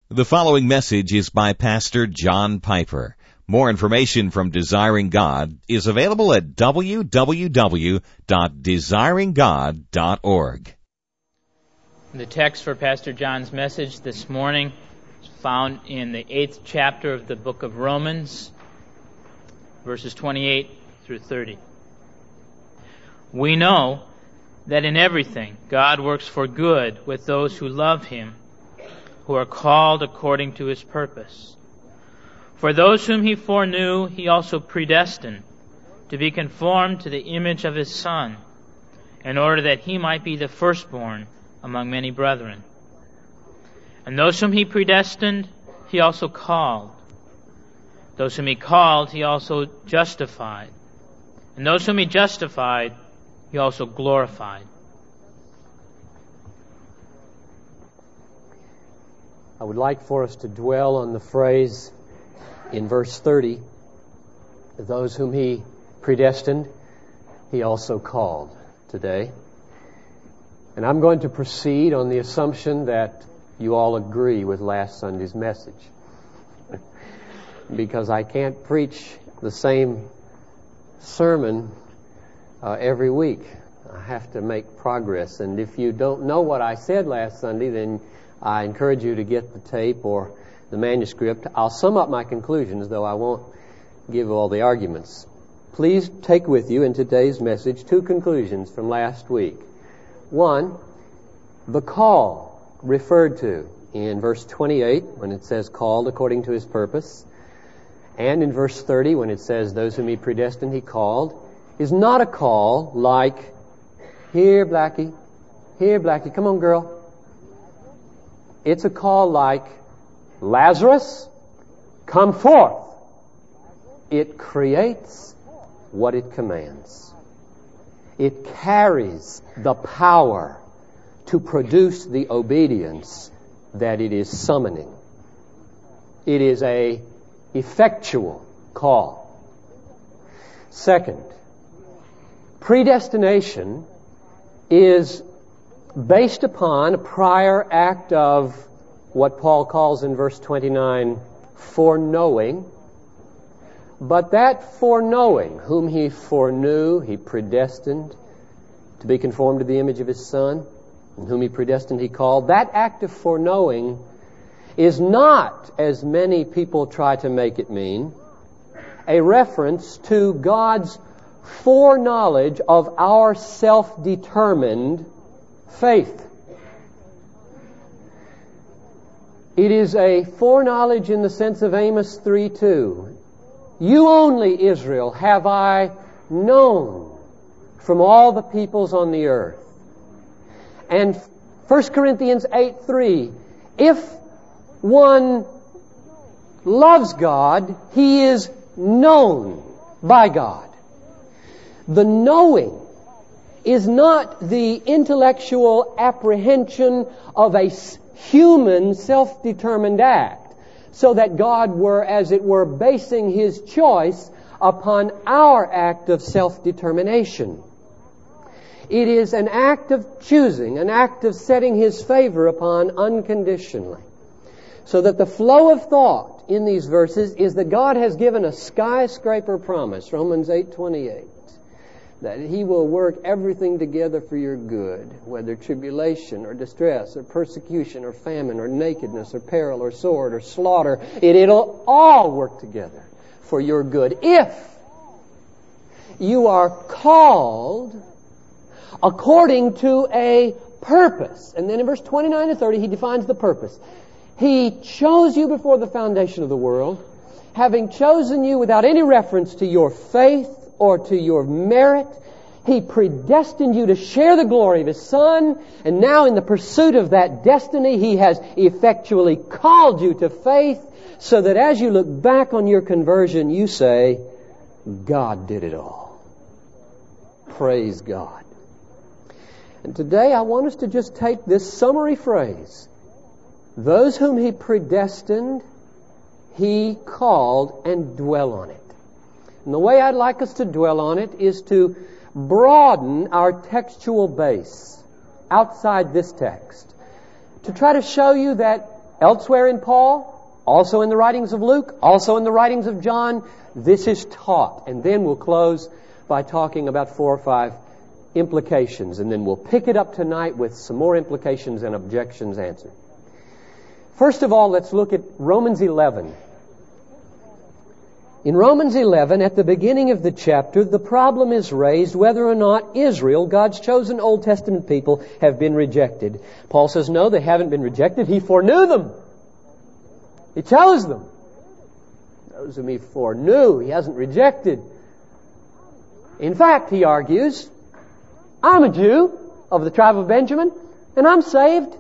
The following message is by Pastor John Piper. More information from Desiring God is available at www.desiringgod.org. The text for Pastor John's message this morning is found in the 8th chapter of the book of Romans, verses 28 through 30. We know that in everything God works for good with those who love Him, who are called according to His purpose. For those whom He foreknew, He also predestined to be conformed to the image of His Son, in order that He might be the firstborn among many brethren. And those whom He predestined, He also called. Those whom He called, He also justified. And those whom He justified, He also glorified. I would like for us to dwell on the phrase in verse 30, those whom He predestined, He also called today. And I'm going to proceed on the assumption that you all agree with last Sunday's message. Because I can't preach the same sermon every week. I have to make progress. And if you don't know what I said last Sunday, then I encourage you to get the tape or the manuscript. I'll sum up my conclusions, though I won't give all the arguments. Please take with you in today's message two conclusions from last week. One, the call referred to in verse 28 when it says called according to His purpose, and in verse 30 when it says those whom He predestined He called, is not a call like, here Blackie, come on girl. It's a call like, Lazarus, come forth. It creates what it commands. It carries the power to produce the obedience that it is summoning. It is a effectual call. Second, predestination is based upon a prior act of what Paul calls in verse 29, foreknowing. But that foreknowing, whom He foreknew, He predestined to be conformed to the image of His Son, and whom He predestined He called, that act of foreknowing is not, as many people try to make it mean, a reference to God's foreknowledge of our self-determined faith. It is a foreknowledge in the sense of Amos 3:2. You only, Israel, have I known from all the peoples on the earth. And 1 Corinthians 8:3, if one loves God, he is known by God. The knowing is not the intellectual apprehension of a human self-determined act, so that God were, as it were, basing His choice upon our act of self-determination. It is an act of choosing, an act of setting His favor upon unconditionally. So that the flow of thought in these verses is that God has given a skyscraper promise, Romans 8:28. That He will work everything together for your good, whether tribulation or distress or persecution or famine or nakedness or peril or sword or slaughter. It'll all work together for your good if you are called according to a purpose. And then in verse 29 to 30 He defines the purpose. He chose you before the foundation of the world, having chosen you without any reference to your faith or to your merit. He predestined you to share the glory of His Son, and now in the pursuit of that destiny, He has effectually called you to faith, so that as you look back on your conversion, you say, God did it all. Praise God. And today I want us to just take this summary phrase, those whom He predestined, He called, and dwell on it. And the way I'd like us to dwell on it is to broaden our textual base outside this text, to try to show you that elsewhere in Paul, also in the writings of Luke, also in the writings of John. This is taught. And then we'll close by talking about 4 or 5 implications. And then we'll pick it up tonight with some more implications and objections answered. First of all, let's look at Romans 11. In Romans 11, at the beginning of the chapter, the problem is raised whether or not Israel, God's chosen Old Testament people, have been rejected. Paul says, no, they haven't been rejected. He foreknew them. He chose them. Those whom He foreknew, He hasn't rejected. In fact, he argues, I'm a Jew of the tribe of Benjamin, and I'm saved.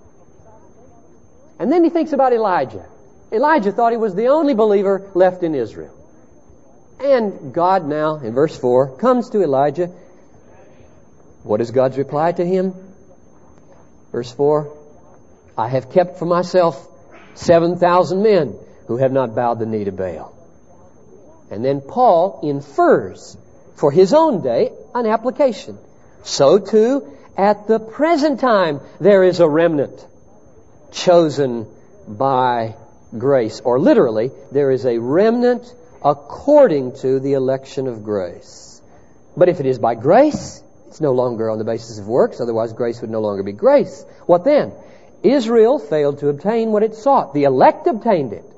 And then he thinks about Elijah. Elijah thought he was the only believer left in Israel. And God now, in verse 4, comes to Elijah. What is God's reply to him? Verse 4, I have kept for myself 7,000 men who have not bowed the knee to Baal. And then Paul infers for his own day an application. So too, at the present time, there is a remnant chosen by grace. Or literally, there is a remnant according to the election of grace. But if it is by grace, it's no longer on the basis of works. Otherwise, grace would no longer be grace. What then? Israel failed to obtain what it sought. The elect obtained it.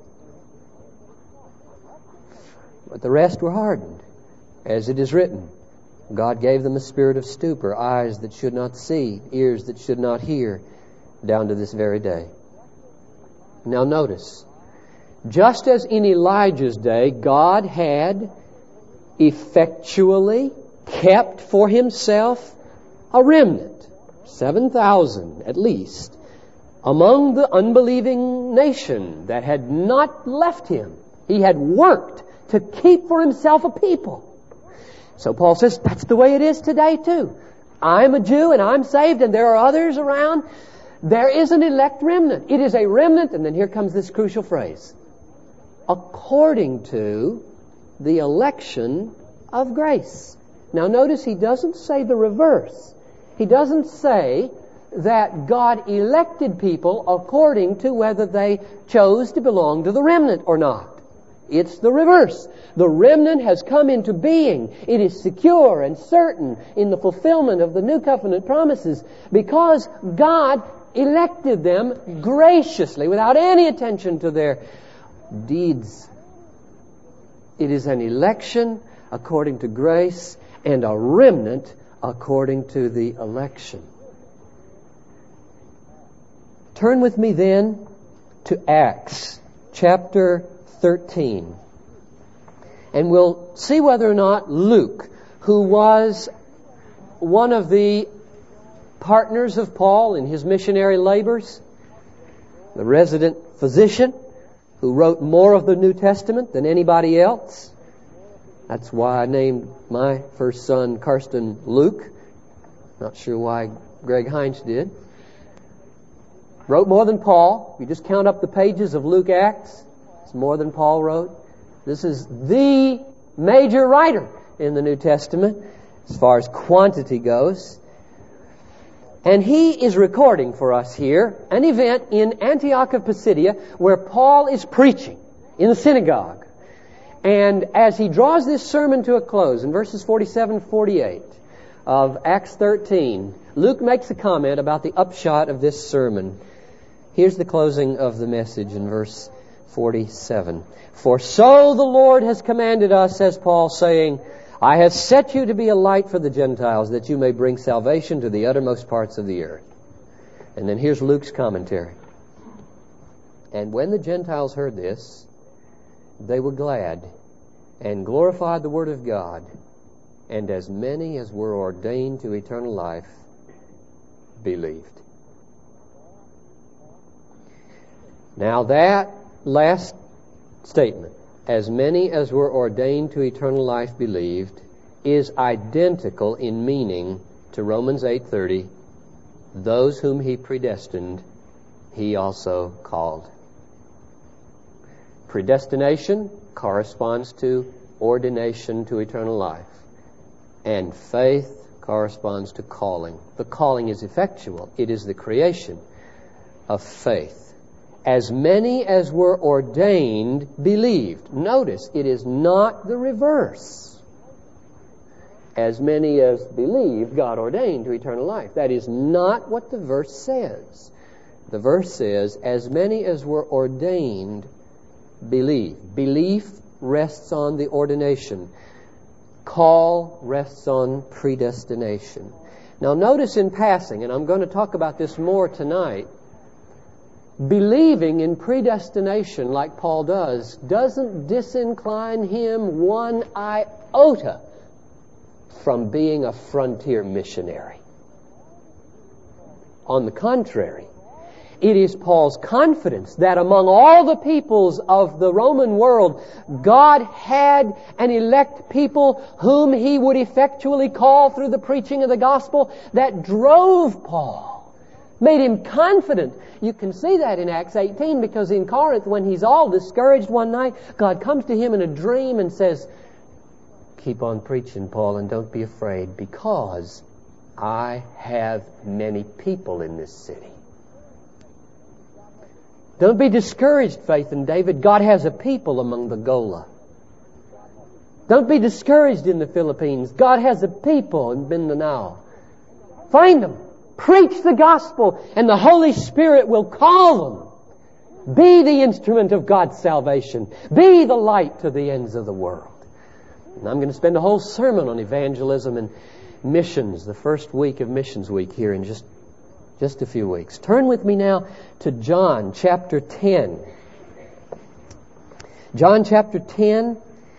But the rest were hardened. As it is written, God gave them a spirit of stupor, eyes that should not see, ears that should not hear, down to this very day. Now notice, just as in Elijah's day, God had effectually kept for Himself a remnant, 7,000 at least, among the unbelieving nation that had not left Him. He had worked to keep for Himself a people. So Paul says, that's the way it is today too. I'm a Jew and I'm saved and there are others around. There is an elect remnant. It is a remnant, and then here comes this crucial phrase. According to the election of grace. Now notice he doesn't say the reverse. He doesn't say that God elected people according to whether they chose to belong to the remnant or not. It's the reverse. The remnant has come into being. It is secure and certain in the fulfillment of the new covenant promises because God elected them graciously without any attention to their deeds. It is an election according to grace and a remnant according to the election. Turn with me then to Acts chapter 13. And we'll see whether or not Luke, who was one of the partners of Paul in his missionary labors, the resident physician who wrote more of the New Testament than anybody else. That's why I named my first son Karsten Luke. Not sure why Greg Heinz did. Wrote more than Paul. You just count up the pages of Luke Acts. It's more than Paul wrote. This is the major writer in the New Testament as far as quantity goes. And he is recording for us here an event in Antioch of Pisidia where Paul is preaching in the synagogue. And as he draws this sermon to a close in verses 47 and 48 of Acts 13, Luke makes a comment about the upshot of this sermon. Here's the closing of the message in verse 47. For so the Lord has commanded us, says Paul, saying, I have set you to be a light for the Gentiles, that you may bring salvation to the uttermost parts of the earth. And then here's Luke's commentary. And when the Gentiles heard this, they were glad and glorified the word of God. And as many as were ordained to eternal life believed. Now that last statement, as many as were ordained to eternal life believed, is identical in meaning to Romans 8:30. Those whom He predestined, He also called. Predestination corresponds to ordination to eternal life. And faith corresponds to calling. The calling is effectual. It is the creation of faith. As many as were ordained believed. Notice, it is not the reverse. As many as believed, God ordained to eternal life. That is not what the verse says. The verse says, as many as were ordained believed. Belief rests on the ordination. Call rests on predestination. Now notice in passing, and I'm going to talk about this more tonight, believing in predestination like Paul does doesn't disincline him one iota from being a frontier missionary. On the contrary, it is Paul's confidence that among all the peoples of the Roman world, God had an elect people whom He would effectually call through the preaching of the gospel that drove Paul, made him confident. You can see that in Acts 18, because in Corinth, when he's all discouraged one night, God comes to him in a dream and says, keep on preaching, Paul, and don't be afraid, because I have many people in this city. Don't be discouraged, Faith and David. God has a people among the Gola. Don't be discouraged in the Philippines. God has a people in Mindanao. Find them. Preach the gospel, and the Holy Spirit will call them. Be the instrument of God's salvation. Be the light to the ends of the world. And I'm going to spend a whole sermon on evangelism and missions, the first week of Missions Week here in just a few weeks. Turn with me now to John chapter 10. John chapter 10.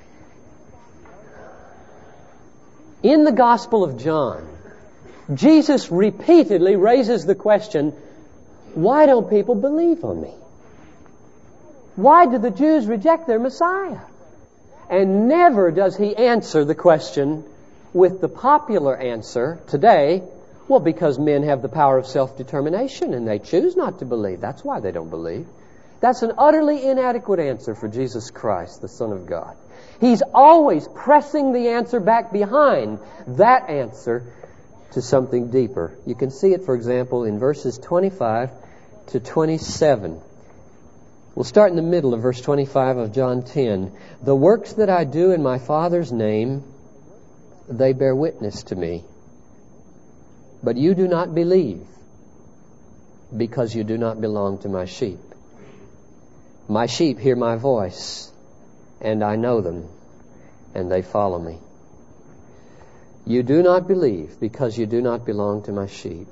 In the Gospel of John, Jesus repeatedly raises the question, why don't people believe on me? Why do the Jews reject their Messiah? And never does He answer the question with the popular answer today, well, because men have the power of self-determination and they choose not to believe. That's why they don't believe. That's an utterly inadequate answer for Jesus Christ, the Son of God. He's always pressing the answer back behind that answer to something deeper. You can see it, for example, in verses 25 to 27. We'll start in the middle of verse 25 of John 10. The works that I do in my Father's name, they bear witness to me. But you do not believe, because you do not belong to my sheep. My sheep hear my voice, and I know them, and they follow me. You do not believe, because you do not belong to my sheep.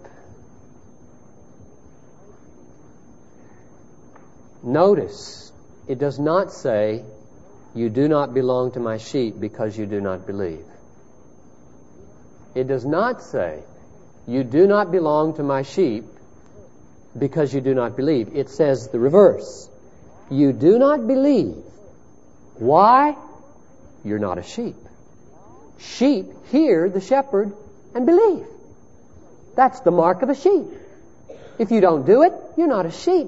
Notice, it does not say, you do not belong to my sheep because you do not believe. It does not say, you do not belong to my sheep because you do not believe. It says the reverse. You do not believe. Why? You're not a sheep. Sheep hear the shepherd and believe. That's the mark of a sheep. If you don't do it, you're not a sheep.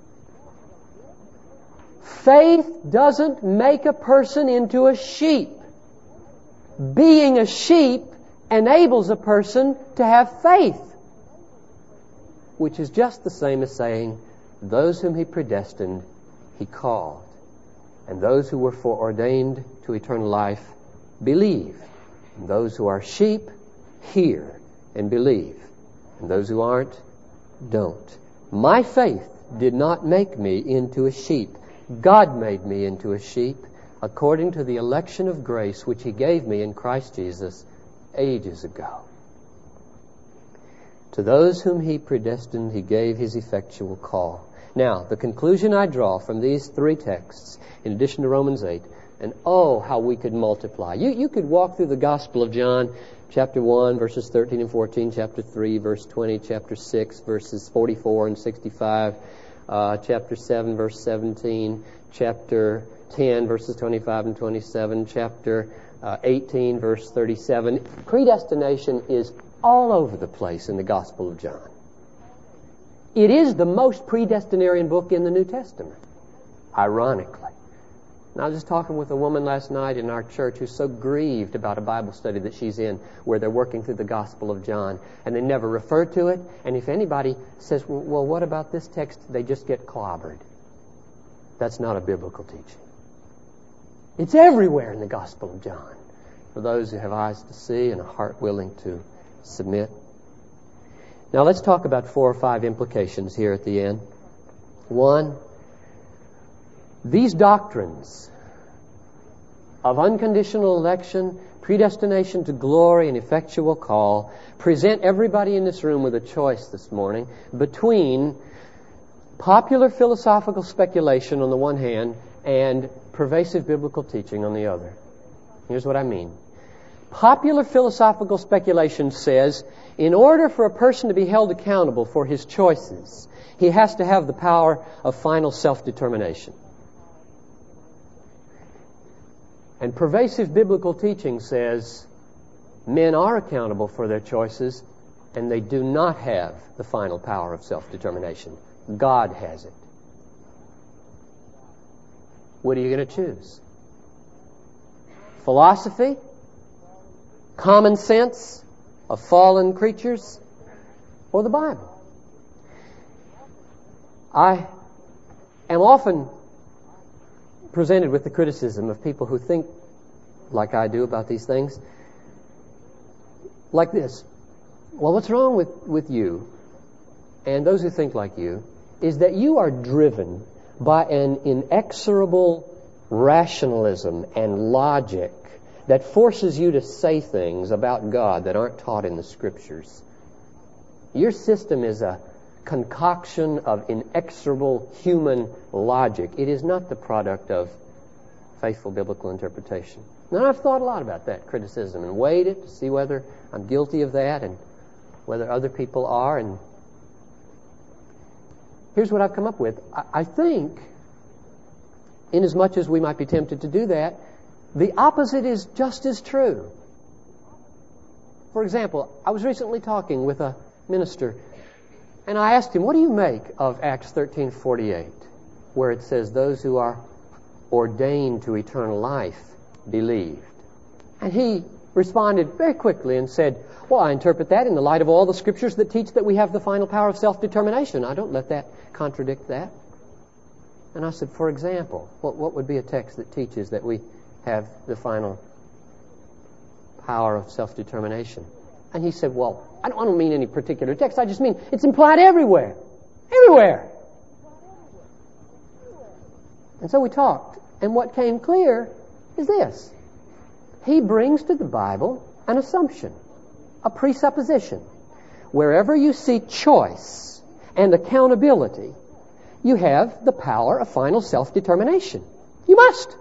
Faith doesn't make a person into a sheep. Being a sheep enables a person to have faith, which is just the same as saying, those whom He predestined, He called. And those who were foreordained to eternal life, believe. And those who are sheep, hear and believe. And those who aren't, don't. My faith did not make me into a sheep. God made me into a sheep according to the election of grace which He gave me in Christ Jesus ages ago. To those whom He predestined, He gave His effectual call. Now, the conclusion I draw from these three texts, in addition to Romans 8, and oh, how we could multiply. You could walk through the Gospel of John, chapter 1, verses 13 and 14, chapter 3, verse 20, chapter 6, verses 44 and 65, chapter 7, verse 17, chapter 10, verses 25 and 27, chapter 18, verse 37. Predestination is all over the place in the Gospel of John. It is the most predestinarian book in the New Testament, ironically. And I was just talking with a woman last night in our church who's so grieved about a Bible study that she's in where they're working through the Gospel of John, and they never refer to it. And if anybody says, well, what about this text? They just get clobbered. That's not a biblical teaching. It's everywhere in the Gospel of John, for those who have eyes to see and a heart willing to submit. Now let's talk about 4 or 5 implications here at the end. 1, these doctrines of unconditional election, predestination to glory, and effectual call present everybody in this room with a choice this morning between popular philosophical speculation on the one hand and pervasive biblical teaching on the other. Here's what I mean. Popular philosophical speculation says in order for a person to be held accountable for his choices, he has to have the power of final self-determination. And pervasive biblical teaching says men are accountable for their choices and they do not have the final power of self-determination. God has it. What are you going to choose? Philosophy? Common sense of fallen creatures? Or the Bible? I am often presented with the criticism of people who think like I do about these things. Like this. Well, what's wrong with you and those who think like you is that you are driven by an inexorable rationalism and logic that forces you to say things about God that aren't taught in the Scriptures. Your system is a concoction of inexorable human logic. It is not the product of faithful biblical interpretation. Now, I've thought a lot about that criticism and weighed it to see whether I'm guilty of that and whether other people are. And here's what I've come up with. I think, inasmuch as we might be tempted to do that, the opposite is just as true. For example, I was recently talking with a minister, and I asked him, what do you make of Acts 13:48, where it says, those who are ordained to eternal life believed? And he responded very quickly and said, well, I interpret that in the light of all the Scriptures that teach that we have the final power of self-determination. I don't let that contradict that. And I said, for example, what would be a text that teaches that we have the final power of self-determination? And he said, well, I don't mean any particular text. I just mean it's implied everywhere. Everywhere. And so we talked. And what came clear is this. He brings to the Bible an assumption, a presupposition. Wherever you see choice and accountability, you have the power of final self-determination. You must.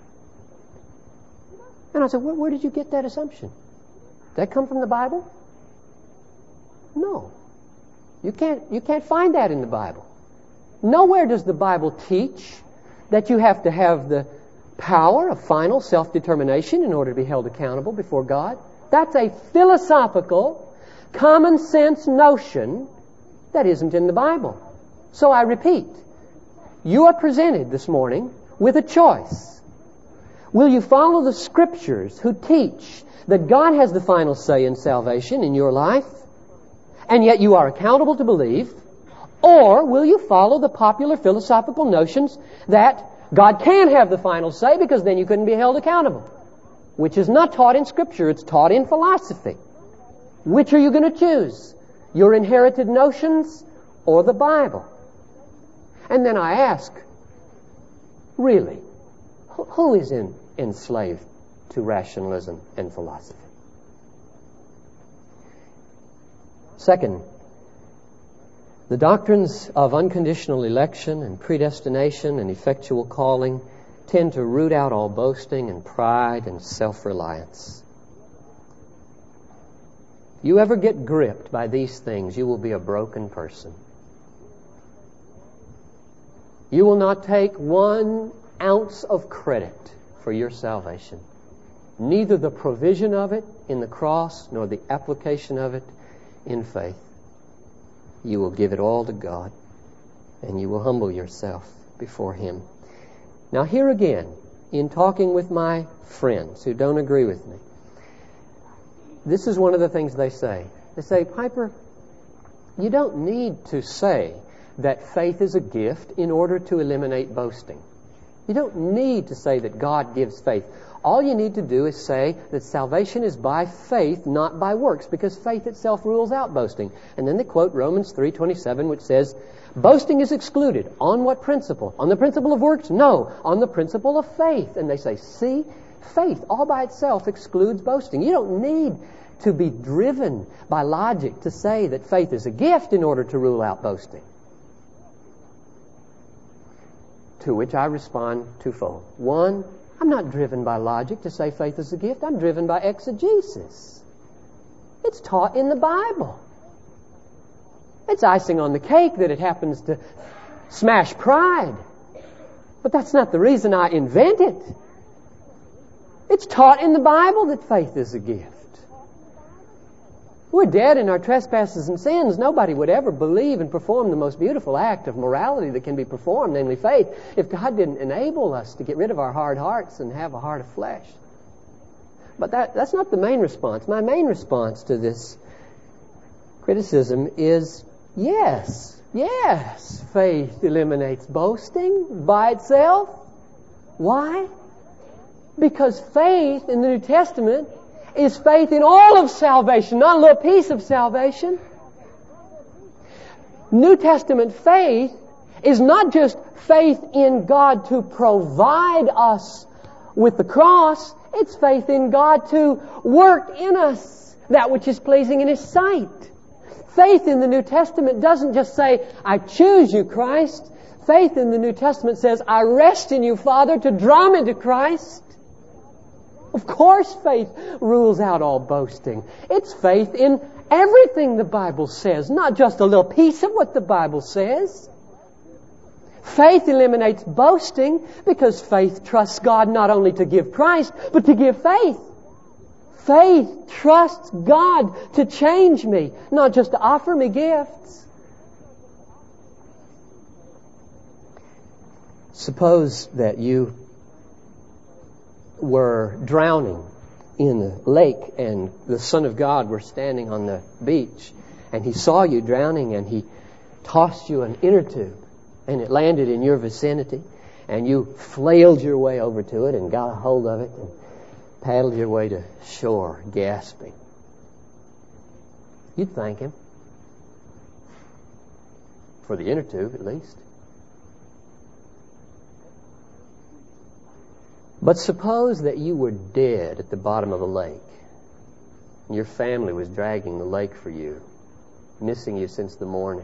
And I said, where did you get that assumption? Did that come from the Bible? No. You can't find that in the Bible. Nowhere does the Bible teach that you have to have the power of final self-determination in order to be held accountable before God. That's a philosophical, common sense notion that isn't in the Bible. So I repeat, you are presented this morning with a choice. Will you follow the Scriptures who teach that God has the final say in salvation in your life, and yet you are accountable to believe? Or will you follow the popular philosophical notions that God can have the final say because then you couldn't be held accountable? Which is not taught in Scripture, it's taught in philosophy. Which are you going to choose? Your inherited notions or the Bible? And then I ask, really, who is enslaved to rationalism and philosophy? Second, the doctrines of unconditional election and predestination and effectual calling tend to root out all boasting and pride and self-reliance. If you ever get gripped by these things, you will be a broken person. You will not take 1 ounce of credit for your salvation. Neither the provision of it in the cross nor the application of it in faith. You will give it all to God and you will humble yourself before Him. Now here again, in talking with my friends who don't agree with me, this is one of the things they say. They say, Piper, you don't need to say that faith is a gift in order to eliminate boasting. You don't need to say that God gives faith. All you need to do is say that salvation is by faith, not by works, because faith itself rules out boasting. And then they quote Romans 3:27, which says, boasting is excluded. On what principle? On the principle of works? No, on the principle of faith. And they say, see, faith all by itself excludes boasting. You don't need to be driven by logic to say that faith is a gift in order to rule out boasting. To which I respond twofold. One, I'm not driven by logic to say faith is a gift. I'm driven by exegesis. It's taught in the Bible. It's icing on the cake that it happens to smash pride. But that's not the reason I invent it. It's taught in the Bible that faith is a gift. We're dead in our trespasses and sins. Nobody would ever believe and perform the most beautiful act of morality that can be performed, namely faith, if God didn't enable us to get rid of our hard hearts and have a heart of flesh. But that's not the main response. My main response to this criticism is yes, faith eliminates boasting by itself. Why? Because faith in the New Testament is faith in all of salvation, not a little piece of salvation. New Testament faith is not just faith in God to provide us with the cross. It's faith in God to work in us that which is pleasing in His sight. Faith in the New Testament doesn't just say, I choose you, Christ. Faith in the New Testament says, I rest in you, Father, to draw me to Christ. Of course faith rules out all boasting. It's faith in everything the Bible says, not just a little piece of what the Bible says. Faith eliminates boasting because faith trusts God not only to give Christ, but to give faith. Faith trusts God to change me, not just to offer me gifts. Suppose that you were drowning in the lake and the Son of God were standing on the beach and He saw you drowning and He tossed you an inner tube and it landed in your vicinity and you flailed your way over to it and got a hold of it and paddled your way to shore, gasping. You'd thank Him. For the inner tube, at least. But suppose that you were dead at the bottom of the lake. And your family was dragging the lake for you, missing you since the morning.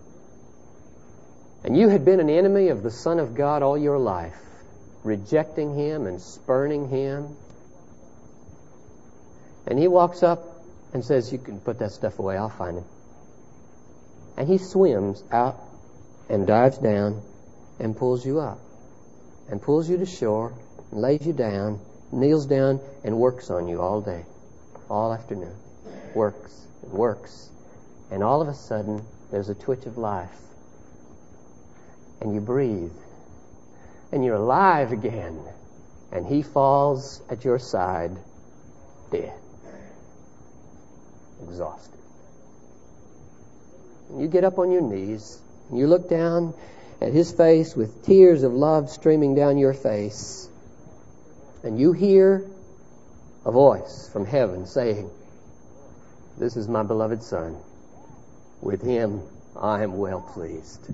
And you had been an enemy of the Son of God all your life, rejecting Him and spurning Him. And He walks up and says, you can put that stuff away, I'll find Him. And He swims out and dives down and pulls you up and pulls you to shore and lays you down, kneels down and works on you all day, all afternoon. Works and works. And all of a sudden there's a twitch of life. And you breathe. And you're alive again. And He falls at your side dead. Exhausted. And you get up on your knees. And you look down at His face with tears of love streaming down your face. And you hear a voice from heaven saying, this is my beloved Son. With Him I am well pleased.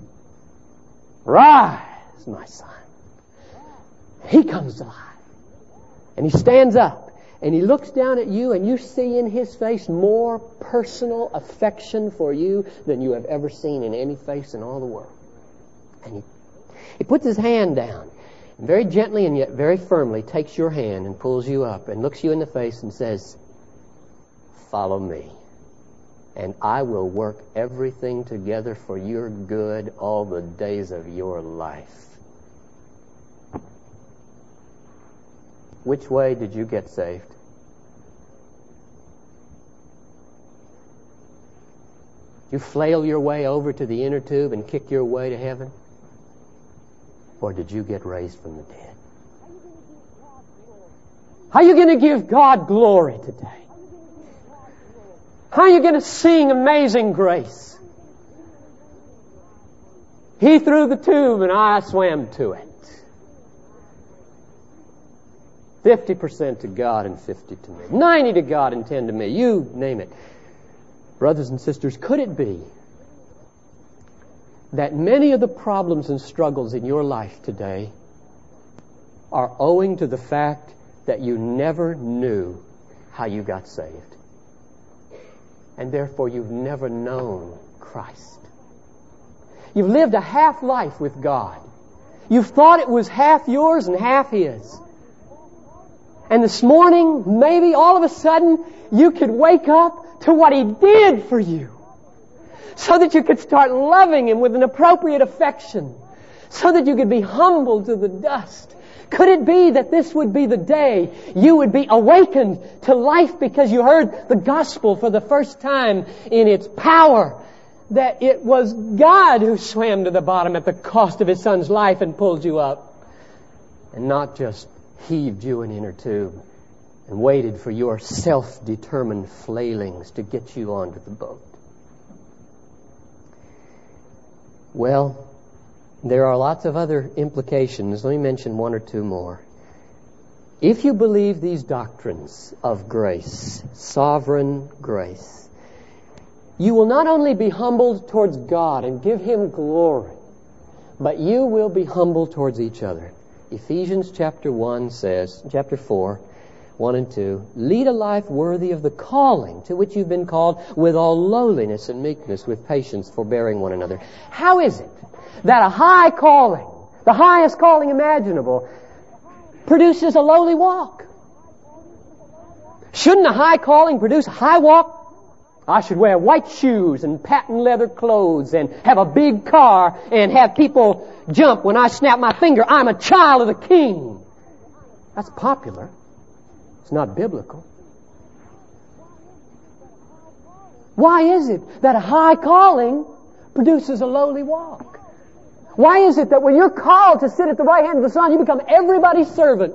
Rise, my son. He comes alive. And He stands up. And He looks down at you and you see in His face more personal affection for you than you have ever seen in any face in all the world. And He puts His hand down. And very gently and yet very firmly takes your hand and pulls you up and looks you in the face and says, follow me. And I will work everything together for your good all the days of your life. Which way did you get saved? You flail your way over to the inner tube and kick your way to heaven? Or did you get raised from the dead? How are you going to give God glory today? How are you going to sing Amazing Grace? He threw the tube and I swam to it. 50% to God and 50 to me. 90 to God and 10 to me. You name it. Brothers and sisters, could it be that many of the problems and struggles in your life today are owing to the fact that you never knew how you got saved? And therefore you've never known Christ. You've lived a half life with God. You've thought it was half yours and half His. And this morning, maybe all of a sudden, you could wake up to what He did for you. So that you could start loving Him with an appropriate affection. So that you could be humbled to the dust. Could it be that this would be the day you would be awakened to life because you heard the gospel for the first time in its power? That it was God who swam to the bottom at the cost of His Son's life and pulled you up. And not just heaved you an inner tube and waited for your self-determined flailings to get you onto the boat. Well, there are lots of other implications. Let me mention one or two more. If you believe these doctrines of grace, sovereign grace, you will not only be humbled towards God and give Him glory, but you will be humbled towards each other. Ephesians chapter 1 says, chapter 4, 1 and 2, lead a life worthy of the calling to which you've been called, with all lowliness and meekness, with patience, forbearing one another. How is it that a high calling, the highest calling imaginable, produces a lowly walk? Shouldn't a high calling produce a high walk? I should wear white shoes and patent leather clothes and have a big car and have people jump when I snap my finger. I'm a child of the King. That's popular. It's not biblical. Why is it that a high calling produces a lowly walk? Why is it that when you're called to sit at the right hand of the Son, you become everybody's servant?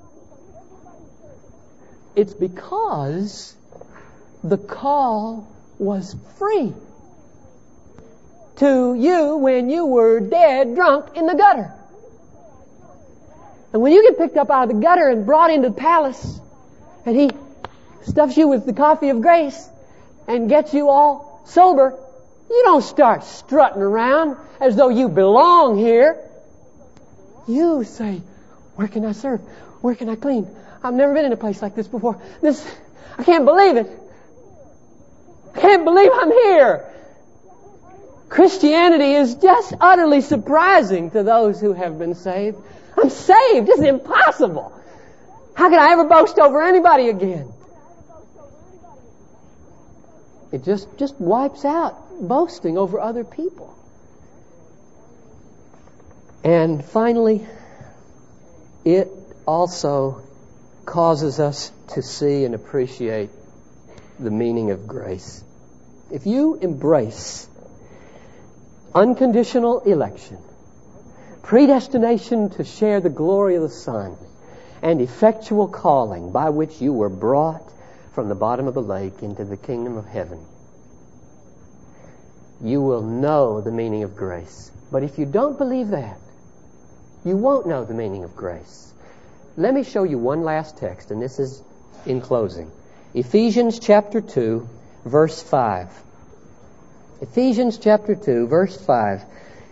It's because the call was free to you when you were dead drunk in the gutter. And when you get picked up out of the gutter and brought into the palace, and He stuffs you with the coffee of grace and gets you all sober, you don't start strutting around as though you belong here. You say, where can I serve? Where can I clean? I've never been in a place like this before. I can't believe it. I can't believe I'm here. Christianity is just utterly surprising to those who have been saved. I'm saved. This is impossible. How can I ever boast over anybody again? It just wipes out boasting over other people. And finally, it also causes us to see and appreciate the meaning of grace. If you embrace unconditional election, predestination to share the glory of the Son, and effectual calling by which you were brought from the bottom of the lake into the kingdom of heaven, you will know the meaning of grace. But if you don't believe that, you won't know the meaning of grace. Let me show you one last text, and this is in closing. Ephesians chapter 2, verse 5. Ephesians chapter 2, verse 5.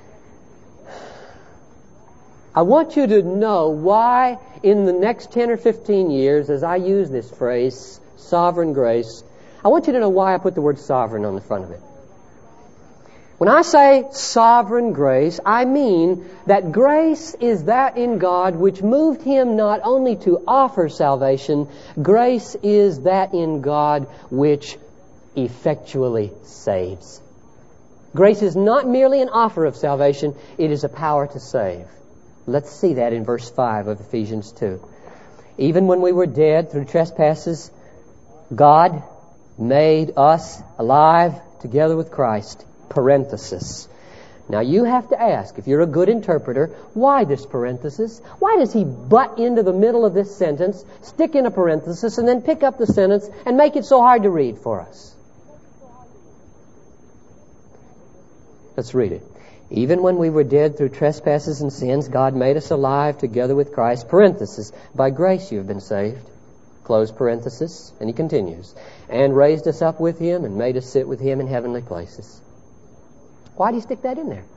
I want you to know why in the next 10 or 15 years, as I use this phrase, sovereign grace, I want you to know why I put the word sovereign on the front of it. When I say sovereign grace, I mean that grace is that in God which moved Him not only to offer salvation, grace is that in God which effectually saves. Grace is not merely an offer of salvation, it is a power to save. Let's see that in verse 5 of Ephesians 2. Even when we were dead through trespasses, God made us alive together with Christ. Parenthesis. Now you have to ask, if you're a good interpreter, why this parenthesis? Why does he butt into the middle of this sentence, stick in a parenthesis, and then pick up the sentence and make it so hard to read for us? Let's read it. Even when we were dead through trespasses and sins, God made us alive together with Christ. Parenthesis, by grace you have been saved. Close parenthesis. And he continues. And raised us up with him and made us sit with him in heavenly places. Why did he stick that in there?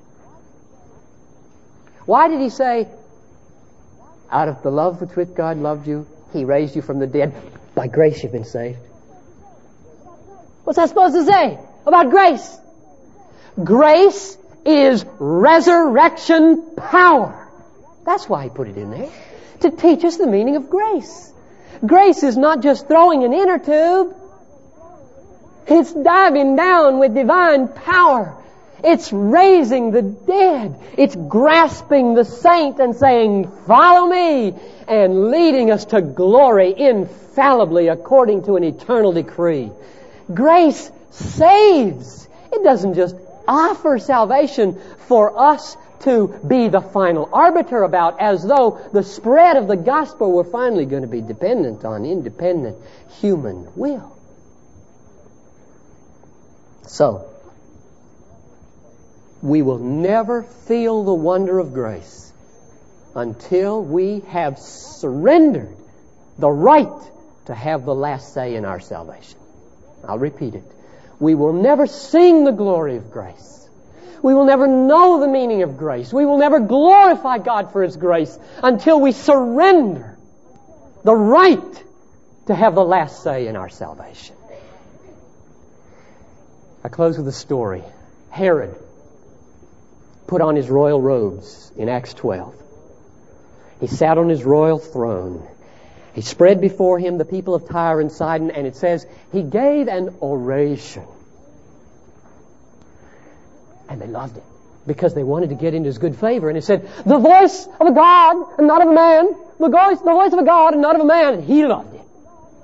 Why did he say, out of the love with which God loved you, he raised you from the dead. By grace you've been saved. What's that supposed to say about grace? Grace is resurrection power. That's why he put it in there. To teach us the meaning of grace. Grace is not just throwing an inner tube. It's diving down with divine power. It's raising the dead. It's grasping the saint and saying, follow me, and leading us to glory infallibly according to an eternal decree. Grace saves. It doesn't just offer salvation for us to be the final arbiter about, as though the spread of the gospel were finally going to be dependent on independent human will. So, we will never feel the wonder of grace until we have surrendered the right to have the last say in our salvation. I'll repeat it. We will never sing the glory of grace. We will never know the meaning of grace. We will never glorify God for His grace until we surrender the right to have the last say in our salvation. I close with a story. Herod put on his royal robes in Acts 12. He sat on his royal throne. He spread before him the people of Tyre and Sidon, and it says he gave an oration. And they loved it because they wanted to get into his good favor. And it said, the voice of a God and not of a man. The voice of a God and not of a man. And he loved it.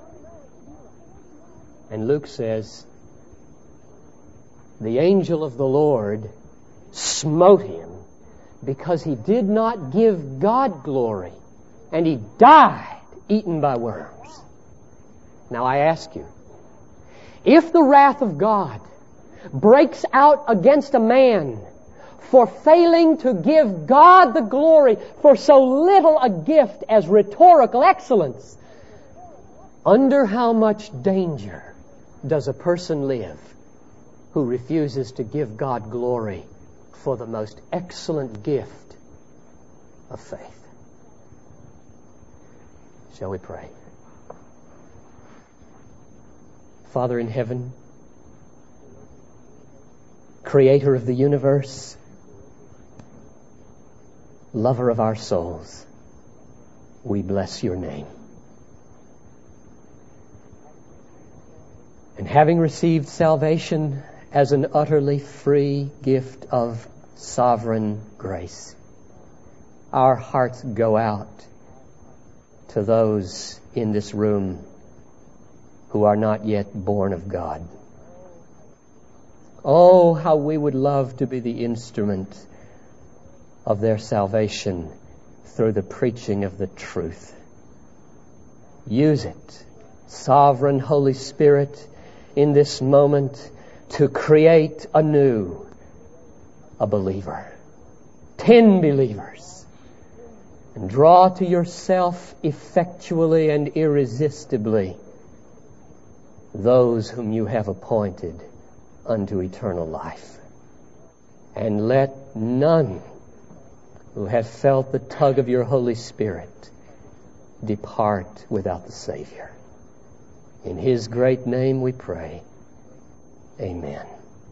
And Luke says, the angel of the Lord smote him because he did not give God glory, and he died eaten by worms. Now I ask you, if the wrath of God breaks out against a man for failing to give God the glory for so little a gift as rhetorical excellence, under how much danger does a person live who refuses to give God glory for the most excellent gift of faith? Shall we pray? Father in heaven, Creator of the universe, lover of our souls, we bless your name. And having received salvation as an utterly free gift of sovereign grace, our hearts go out to those in this room who are not yet born of God. Oh, how we would love to be the instrument of their salvation through the preaching of the truth. Use it, Sovereign Holy Spirit, in this moment to create anew a believer, 10 believers, and draw to yourself effectually and irresistibly those whom you have appointed unto eternal life. And let none who have felt the tug of your Holy Spirit depart without the Savior. In His great name we pray. Amen.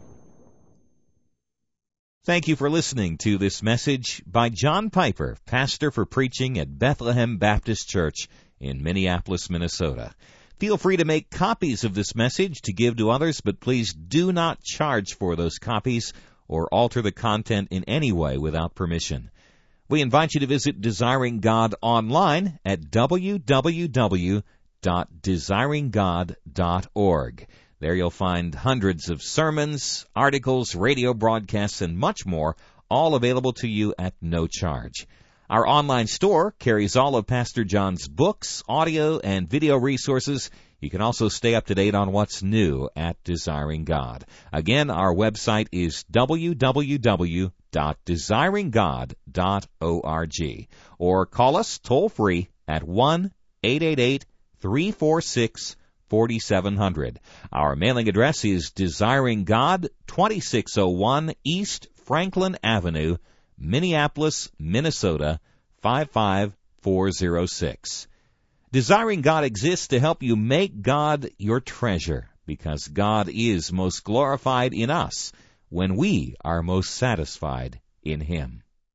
Thank you for listening to this message by John Piper, pastor for preaching at Bethlehem Baptist Church in Minneapolis, Minnesota. Feel free to make copies of this message to give to others, but please do not charge for those copies or alter the content in any way without permission. We invite you to visit Desiring God online at www.desiringgod.org. There you'll find hundreds of sermons, articles, radio broadcasts, and much more, all available to you at no charge. Our online store carries all of Pastor John's books, audio, and video resources, You can also stay up to date on what's new at Desiring God. Again, our website is www.desiringgod.org, or call us toll-free at 1-888-346-4700. Our mailing address is Desiring God, 2601 East Franklin Avenue, Minneapolis, Minnesota, 55406. Desiring God exists to help you make God your treasure, because God is most glorified in us when we are most satisfied in Him.